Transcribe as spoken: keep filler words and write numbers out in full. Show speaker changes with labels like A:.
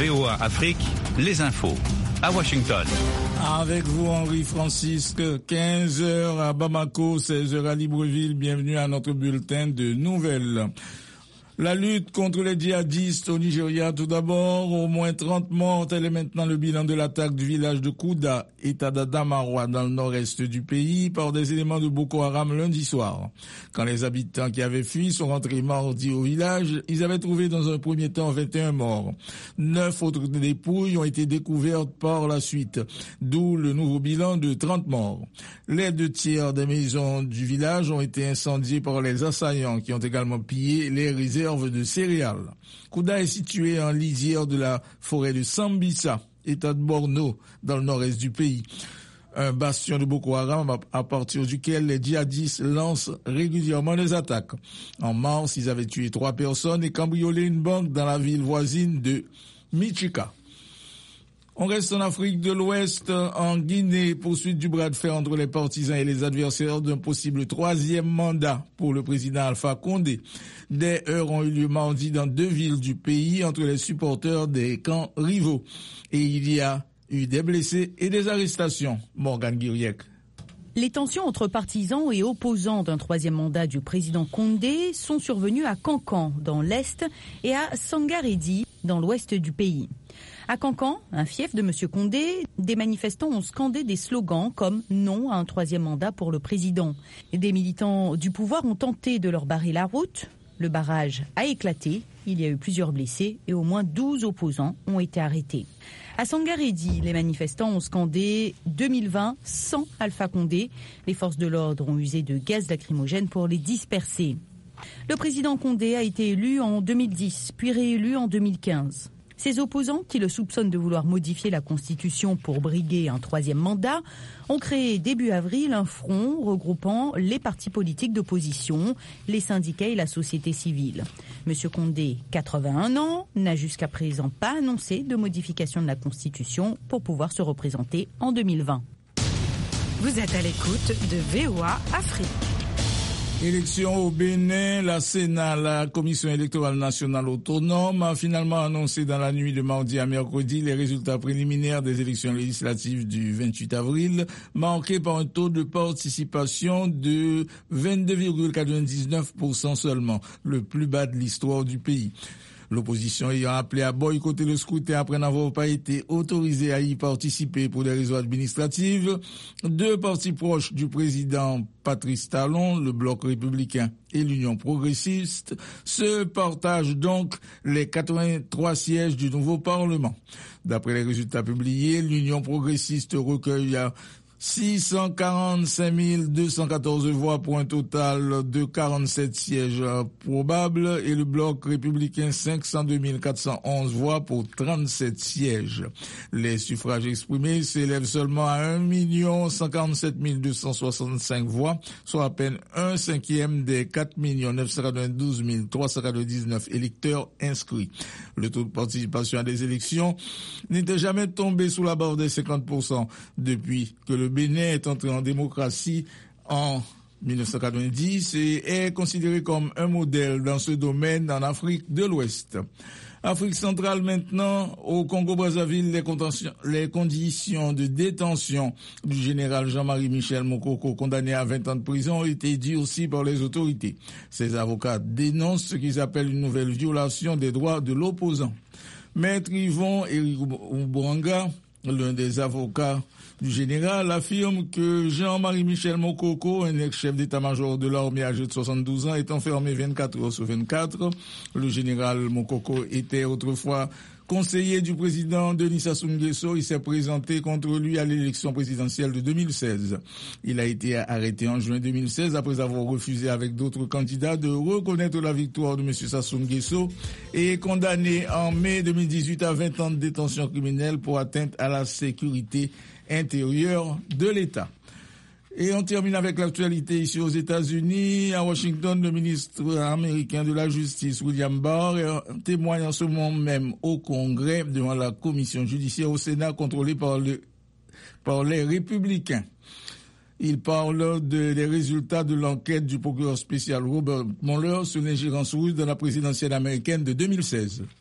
A: V O A Afrique, les infos. À Washington.
B: Avec vous, Henri Francisque, quinze heures à Bamako, seize heures à Libreville. Bienvenue à notre bulletin de nouvelles. La lutte contre les djihadistes au Nigeria, tout d'abord, au moins trente morts, tel est maintenant le bilan de l'attaque du village de Kouda, état d'Adamawa, dans le nord-est du pays, par des éléments de Boko Haram lundi soir. Quand les habitants qui avaient fui sont rentrés mordis au village, ils avaient trouvé dans un premier temps vingt et un morts. Neuf autres dépouilles ont été découvertes par la suite, d'où le nouveau bilan de trente morts. Les deux tiers des maisons du village ont été incendiées par les assaillants qui ont également pillé les réserves de céréales. Kouda est situé en lisière de la forêt de Sambisa, état de Borno, dans le nord-est du pays. Un bastion de Boko Haram à partir duquel les djihadistes lancent régulièrement des attaques. En mars, ils avaient tué trois personnes et cambriolé une banque dans la ville voisine de Michika. On reste en Afrique de l'Ouest, en Guinée, poursuite du bras de fer entre les partisans et les adversaires d'un possible troisième mandat pour le président Alpha Condé. Des heurts ont eu lieu mardi dans deux villes du pays entre les supporters des camps rivaux. Et il y a eu des blessés et des arrestations. Morgane Guiriec.
C: Les tensions entre partisans et opposants d'un troisième mandat du président Condé sont survenues à Kankan, dans l'Est, et à Sangaredi, dans l'Ouest du pays. À Kankan, un fief de M. Condé, des manifestants ont scandé des slogans comme « non à un troisième mandat pour le président ». Des militants du pouvoir ont tenté de leur barrer la route. Le barrage a éclaté, il y a eu plusieurs blessés et au moins douze opposants ont été arrêtés. À Sangaredi, les manifestants ont scandé deux mille vingt sans Alpha Condé. Les forces de l'ordre ont usé de gaz lacrymogène pour les disperser. Le président Condé a été élu en deux mille dix, puis réélu en deux mille quinze. Ses opposants, qui le soupçonnent de vouloir modifier la Constitution pour briguer un troisième mandat, ont créé début avril un front regroupant les partis politiques d'opposition, les syndicats et la société civile. Monsieur Condé, quatre-vingt-un ans, n'a jusqu'à présent pas annoncé de modification de la Constitution pour pouvoir se représenter en deux mille vingt.
D: Vous êtes à l'écoute de V O A Afrique.
B: Élection au Bénin, la Sénat, la Commission électorale nationale autonome, a finalement annoncé dans la nuit de mardi à mercredi les résultats préliminaires des élections législatives du vingt-huit avril, marqués par un taux de participation de vingt-deux virgule quatre-vingt-dix-neuf pour cent seulement, le plus bas de l'histoire du pays. L'opposition ayant appelé à boycotter le scrutin après n'avoir pas été autorisé à y participer pour des raisons administratives, deux partis proches du président Patrice Talon, le Bloc républicain et l'Union progressiste, se partagent donc les quatre-vingt-trois sièges du nouveau Parlement. D'après les résultats publiés, l'Union progressiste recueille à six cent quarante-cinq mille deux cent quatorze voix pour un total de quarante-sept sièges probables et le Bloc républicain cinq cent deux mille quatre cent onze voix pour trente-sept sièges. Les suffrages exprimés s'élèvent seulement à un million cent quarante-sept mille deux cent soixante-cinq voix, soit à peine un cinquième des quatre millions neuf cent quatre-vingt-douze mille trois cent quatre-vingt-dix-neuf électeurs inscrits. Le taux de participation à des élections n'était jamais tombé sous la barre des cinquante pour cent depuis que le Bénin est entré en démocratie en mille neuf cent quatre-vingt-dix et est considéré comme un modèle dans ce domaine en Afrique de l'Ouest. Afrique centrale maintenant, au Congo-Brazzaville, les, les conditions de détention du général Jean-Marie Michel Mokoko, condamné à vingt ans de prison, ont été durcies par les autorités. Ses avocats dénoncent ce qu'ils appellent une nouvelle violation des droits de l'opposant. Maître Yvon Erigouanga, l'un des avocats du général, affirme que Jean-Marie Michel Mokoko, un ex-chef d'état-major de l'armée âgé de soixante-douze ans, est enfermé vingt-quatre heures sur vingt-quatre. Le général Mokoko était autrefois conseiller du président Denis Sassou Nguesso. Il s'est présenté contre lui à l'élection présidentielle de deux mille seize. Il a été arrêté en juin deux mille seize après avoir refusé avec d'autres candidats de reconnaître la victoire de M. Sassou Nguesso et est condamné en mai deux mille dix-huit à vingt ans de détention criminelle pour atteinte à la sécurité intérieure de l'État. Et on termine avec l'actualité ici aux États-Unis. À Washington, le ministre américain de la Justice, William Barr, témoigne en ce moment même au Congrès devant la commission judiciaire au Sénat contrôlée par, le, par les républicains. Il parle de, des résultats de l'enquête du procureur spécial Robert Mueller sur l'ingérence russe dans la présidentielle américaine de deux mille seize.